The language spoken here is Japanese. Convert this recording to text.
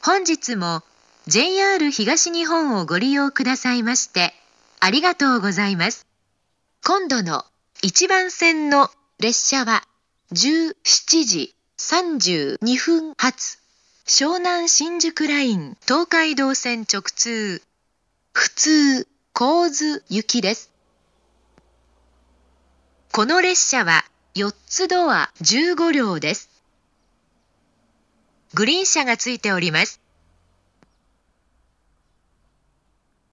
本日も JR 東日本をご利用くださいましてありがとうございます。今度の1番線の列車は17時32分発湘南新宿ライン東海道線直通普通神津行きです。この列車は4つドア15両です。グリーン車がついております。